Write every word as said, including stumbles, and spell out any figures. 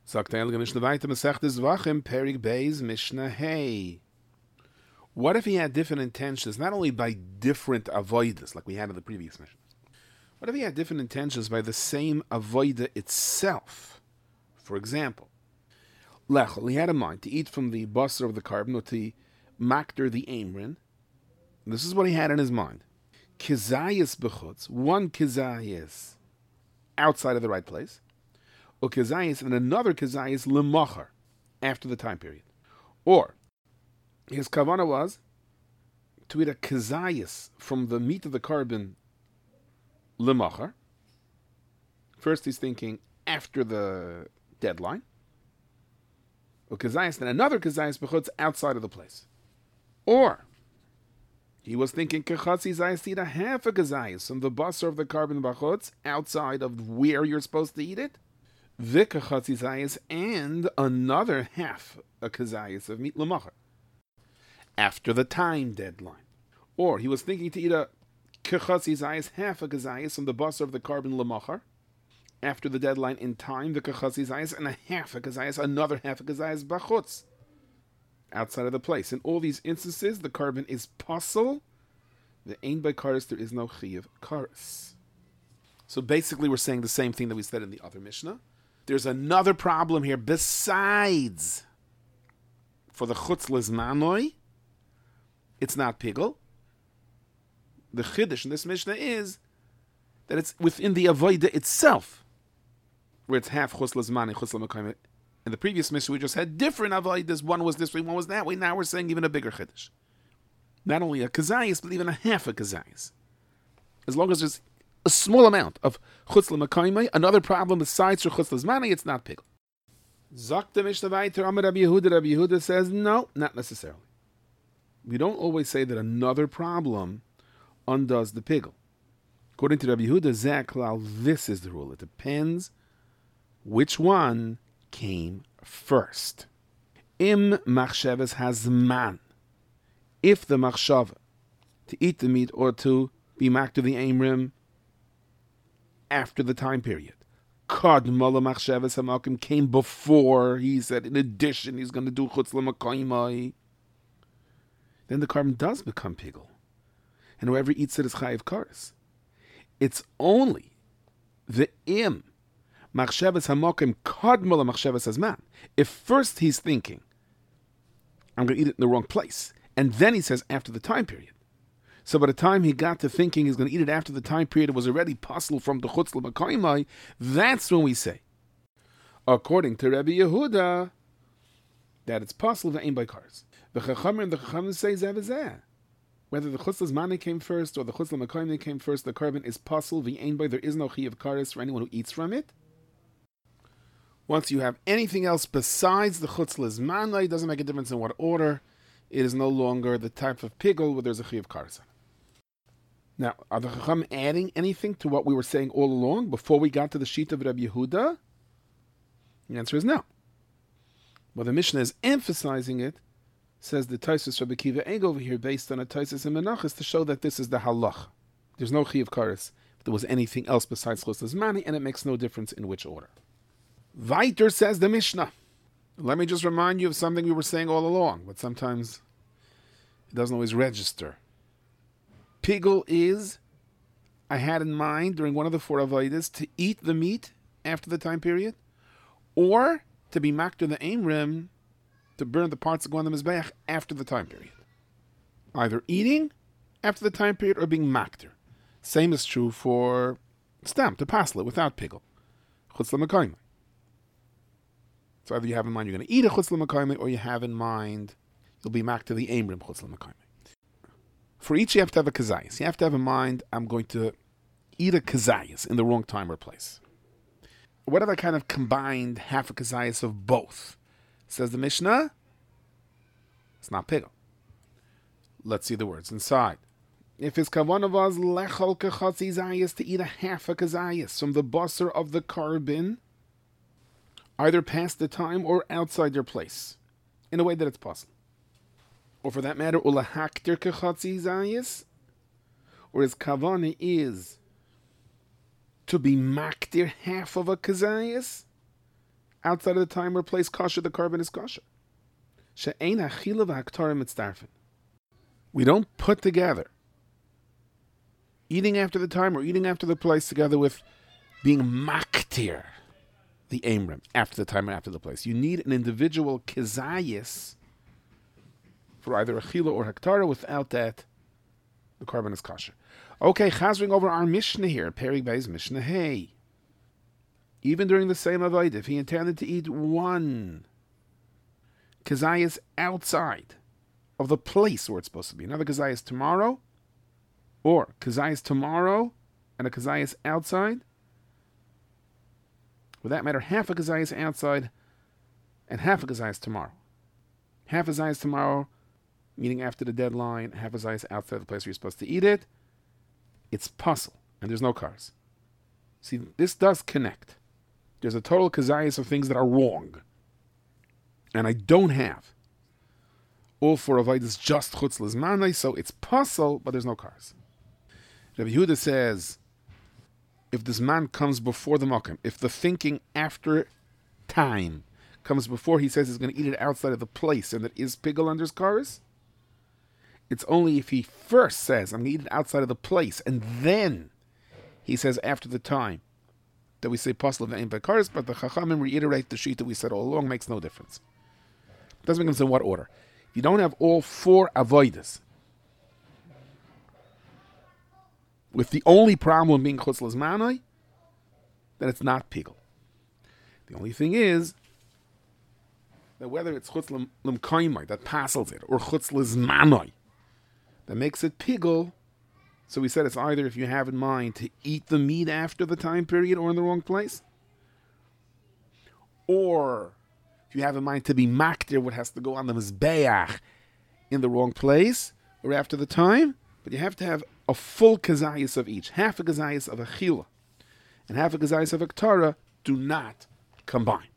Sagt der Heilige Mishnah weiter, Masechtes Zvachim, Perik Beis, Mishnah Hey. What if he had different intentions, not only by different avoidas, like we had in the previous Mishnah? What if he had different intentions by the same avoida itself? For example, Lechel, he had in mind to eat from the basar of the carbon, or to makter the amrin. This is what he had in his mind. Kizayis bechutz, one kizayis outside of the right place, or kizayis and another kizayis lemachar, after the time period. Or his kavanah was to eat a kizayis from the meat of the carbon lemachar. First he's thinking after the deadline. Or kizayis and another kizayis bechutz outside of the place. Or he was thinking kechatzi zayis to eat a half a kizayis from the basar of the carbon bachutz outside of where you're supposed to eat it. Vikachatzi zayis and another half a kizayis of meat lemachar after the time deadline. Or he was thinking to eat a kechatzi zayis, half a kizayis from the basar of the carbon lemachar after the deadline in time, the kechatzi zayis, and a half a kizayis, another half a kizayis bachutz outside of the place. In all these instances, the carbon is pasul. The ain by karis, there is no chiyuv karis. So basically, we're saying the same thing that we said in the other Mishnah. There's another problem here besides for the chutz lizmanoi. It's not pigel. The chiddush in this Mishnah is that it's within the avoida itself, where it's half chutz lizmani, chutz l'makayim. In the previous Mishnah, we just had different avodas. One was this way, one was that way. Now we're saying even a bigger chiddush. Not only a kazayis, but even a half a kazayis. As long as there's a small amount of chutz l'makayim, another problem besides for chutz l'zmani, it's not pigel. Zok the Mishnah weiter, Amar Rabbi Yehuda. Rabbi Yehuda says, no, not necessarily. We don't always say that another problem undoes the pigel. According to Rabbi Yehuda, Zaklal, this is the rule. It depends which one came first. Im machshavas hazman. If the machshava to eat the meat or to be makter the amrim after the time period, kadmala machshavas hamakim, came before he said in addition he's going to do chutz l'makayimai, then the carbon does become pigel, and whoever eats it is chayiv kares. It's only the im machshavas hamakim kadmala machshavas hazman. If first he's thinking, I'm going to eat it in the wrong place, and then he says after the time period. So by the time he got to thinking he's going to eat it after the time period, it was already pasul from the chutz l'makayimai. That's when we say, according to Rabbi Yehuda, that it's pasul v'ain by cars. The chachamim and the chachamim say zeh. Whether the chutz l'zmani came first or the chutz l'makayimai came first, the carbon is pasul v'ain by. There is no chiyuv kares for anyone who eats from it. Once you have anything else besides the chutz l'zmani, it doesn't make a difference in what order. It is no longer the type of pigel where there's a chiyuv kares. Now, are the Chacham adding anything to what we were saying all along before we got to the sheet of Rabbi Yehuda? The answer is no. Well, the Mishnah is emphasizing it, says the Taisus Rabbi Kiva Egg over here, based on a Taisus and Menachos, to show that this is the halach. There's no chiyuv kares if there was anything else besides chutz l'zmani, and it makes no difference in which order. Weiter says the Mishnah. Let me just remind you of something we were saying all along, but sometimes it doesn't always register. Pigel is, I had in mind during one of the four avodas to eat the meat after the time period, or to be makter the amrim, to burn the parts that go on the mizbeach after the time period. Either eating after the time period or being makter. Same is true for stam, to pasla, without pigel. Chutz l'makayimai. So either you have in mind you're going to eat a chutz l'makayimai, or you have in mind you'll be makter the amrim chutz l'makayimai. For each, you have to have a kazayas. You have to have in mind, I'm going to eat a kazayas in the wrong time or place. What if I kind of combined half a kazayas of both? Says the Mishnah, it's not pigel. Let's see the words inside. If his kavanah was lechol kechatzi zayas, to eat a half a kazayas from the basar of the carbon, either past the time or outside their place, in a way that it's possible. Or for that matter, ulahakter kechatzi zayis, or his kavanah is to be maktir half of a kazayis, outside of the time or place kosher, the carbon is kosher. She'ein achila v'haktarim mitzdarfen. We don't put together eating after the time or eating after the place together with being maktir, the amrim, after the time or after the place. You need an individual kezayis for either achila or haktara. Without that, the carbon is kosher. Okay, chazring over our Mishnah here, Perek Beis Mishnah Hey. Even during the same avodah, if he intended to eat one kezayis outside of the place where it's supposed to be, another kezayis tomorrow, or kezayis tomorrow and a kezayis outside, for that matter, half a kezayis outside and half a kezayis tomorrow. Half a kezayis tomorrow, meaning after the deadline, half a kezayis outside the place where you're supposed to eat it. It's puzzle, and there's no cars. See, this does connect. There's a total kezayis of things that are wrong, and I don't have all four avodas just chutz lizmanai, so it's puzzle, but there's no cars. Rabbi Yehuda says, if this man comes before the makom, if the thinking after time comes before he says he's going to eat it outside of the place and it is pigel under his cars, it's only if he first says, I'm going to eat it outside of the place, and then he says after the time that we say pasal v'ein b'karis, but the Chachamim reiterate the sheet that we said all along, makes no difference. It doesn't make sense in what order. If you don't have all four avodas, with the only problem being chutz lizmanai, then it's not pigel. The only thing is that whether it's chutz l'mkaimai that passes it, or chutz lizmanai that makes it pigel, so we said it's either if you have in mind to eat the meat after the time period or in the wrong place, or if you have in mind to be maktir, what has to go on the mizbeach in the wrong place or after the time, but you have to have a full kezayis of each. Half a kezayis of achila and half a kezayis of aktara do not combine.